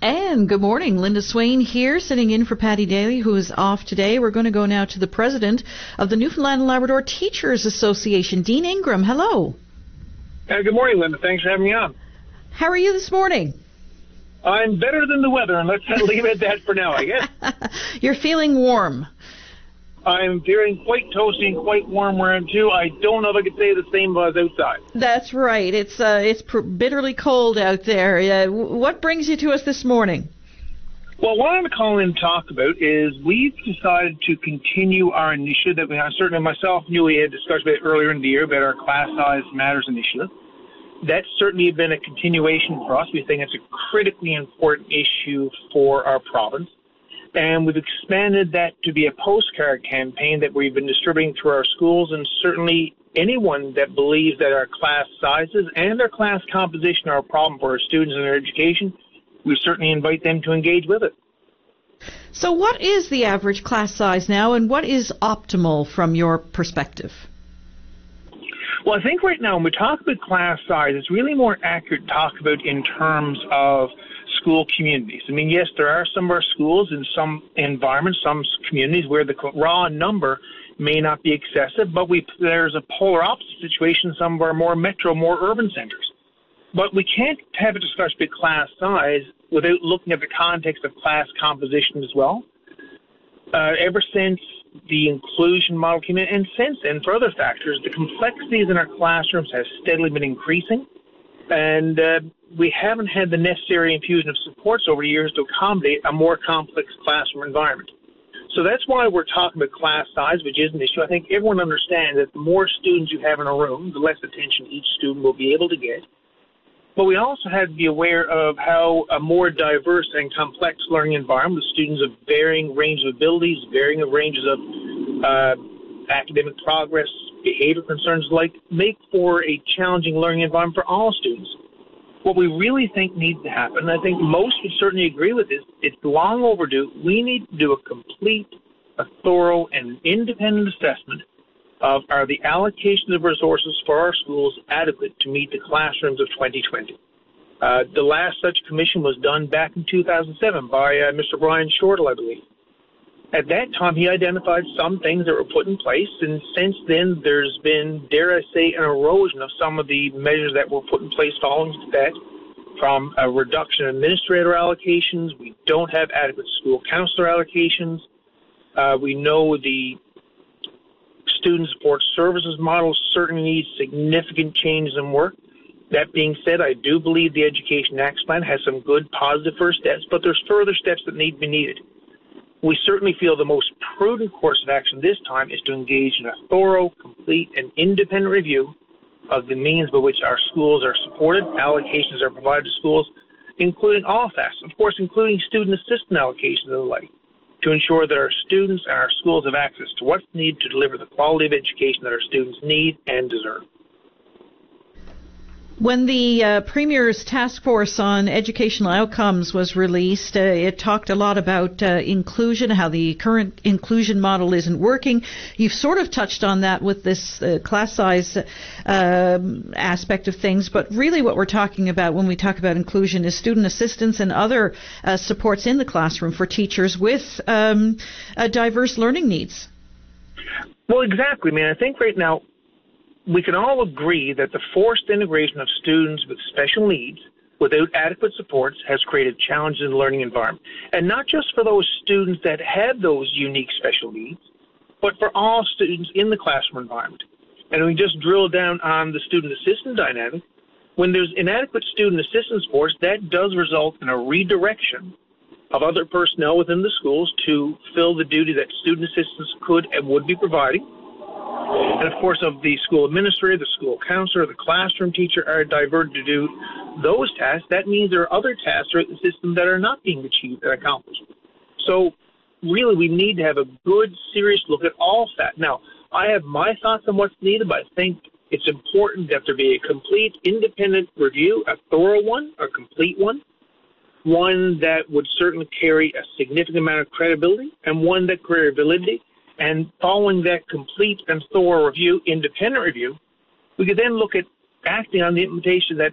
And good morning. Linda Swain here, sitting in for Patty Daly, who is off today. We're going to go now to the president of the Newfoundland and Labrador Teachers Association, Dean Ingram. Hello. Good morning, Linda. Thanks for having me on. How are you this morning? I'm better than the weather, and let's leave it at that for now, I guess. You're feeling warm. I'm feeling quite toasty and quite warm where I'm too. I don't know if I could say the same if I was outside. That's right. It's bitterly cold out there. What brings you to us this morning? Well, what I'm calling in to talk about is we've decided to continue our initiative that we have. Certainly myself and we had discussed about earlier in the year about our Class Size Matters initiative. That's certainly been a continuation for us. We think it's a critically important issue for our province. And we've expanded that to be a postcard campaign that we've been distributing through our schools, and certainly anyone that believes that our class sizes and our class composition are a problem for our students and their education, we certainly invite them to engage with it. So what is the average class size now, and what is optimal from your perspective? Well, I think right now when we talk about class size, it's really more accurate to talk about in terms of school communities. I mean, yes, there are some of our schools in some environments, some communities where the raw number may not be excessive, but there's a polar opposite situation in some of our more metro, more urban centers. But we can't have a discussion about class size without looking at the context of class composition as well. Ever since the inclusion model came in, and since then, for other factors, the complexities in our classrooms have steadily been increasing, and we haven't had the necessary infusion of supports over the years to accommodate a more complex classroom environment. So that's why we're talking about class size, which is an issue. I think everyone understands that the more students you have in a room, the less attention each student will be able to get. But we also have to be aware of how a more diverse and complex learning environment with students of varying ranges of abilities, varying ranges of academic progress, behavior concerns alike, make for a challenging learning environment for all students. What we really think needs to happen, and I think most would certainly agree with this, it's long overdue. We need to do a complete, a thorough, and independent assessment of are the allocations of resources for our schools adequate to meet the classrooms of 2020. The last such commission was done back in 2007 by Mr. Brian Shortall, I believe. At that time, he identified some things that were put in place, and since then, there's been, dare I say, an erosion of some of the measures that were put in place following that, from a reduction in administrator allocations. We don't have adequate school counselor allocations. We know the student support services model certainly needs significant changes in work. That being said, I do believe the Education Action Plan has some good positive first steps, but there's further steps that need to be needed. We certainly feel the most prudent course of action this time is to engage in a thorough, complete, and independent review of the means by which our schools are supported, allocations are provided to schools, including all facets, of course, including student assistance allocations and the like, to ensure that our students and our schools have access to what's needed to deliver the quality of education that our students need and deserve. When the Premier's Task Force on Educational Outcomes was released, it talked a lot about inclusion, how the current inclusion model isn't working. You've sort of touched on that with this class size aspect of things, but really what we're talking about when we talk about inclusion is student assistance and other supports in the classroom for teachers with diverse learning needs. Well, exactly. I mean, I think right now, we can all agree that the forced integration of students with special needs without adequate supports has created challenges in the learning environment. And not just for those students that have those unique special needs, but for all students in the classroom environment. And we just drill down on the student assistance dynamic. When there's inadequate student assistance supports, that does result in a redirection of other personnel within the schools to fill the duty that student assistance could and would be providing. And, of course, of the school administrator, the school counselor, the classroom teacher are diverted to do those tasks. That means there are other tasks throughout the system that are not being achieved and accomplished. So, really, we need to have a good, serious look at all that. Now, I have my thoughts on what's needed, but I think it's important that there be a complete, independent review, a thorough one, a complete one that would certainly carry a significant amount of credibility, and one that carries validity. And following that complete and thorough review, independent review, we could then look at acting on the implementation that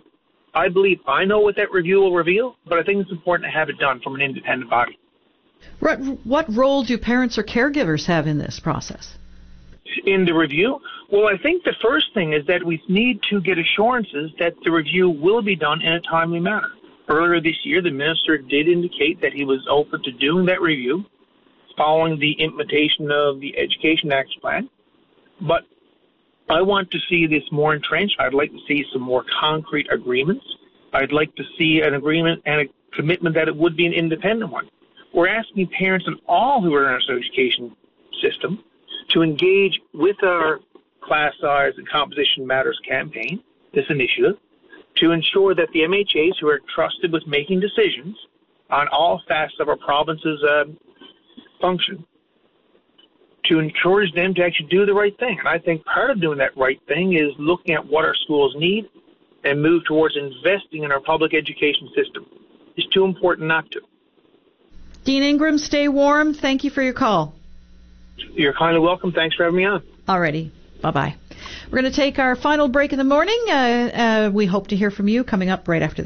I believe I know what that review will reveal, but I think it's important to have it done from an independent body. What role do parents or caregivers have in this process? In the review? Well, I think the first thing is that we need to get assurances that the review will be done in a timely manner. Earlier this year, the minister did indicate that he was open to doing that review following the implementation of the Education Action Plan. But I want to see this more entrenched. I'd like to see some more concrete agreements. I'd like to see an agreement and a commitment that it would be an independent one. We're asking parents and all who are in our education system to engage with our Class Size and Composition Matters campaign, this initiative, to ensure that the MHAs who are trusted with making decisions on all facets of our province's function, to encourage them to actually do the right thing. And I think part of doing that right thing is looking at what our schools need and move towards investing in our public education system. It's too important not to. Dean Ingram, stay warm. Thank you for your call. You're kindly welcome. Thanks for having me on. Alrighty. Bye-bye. We're going to take our final break in the morning. We hope to hear from you coming up right after this.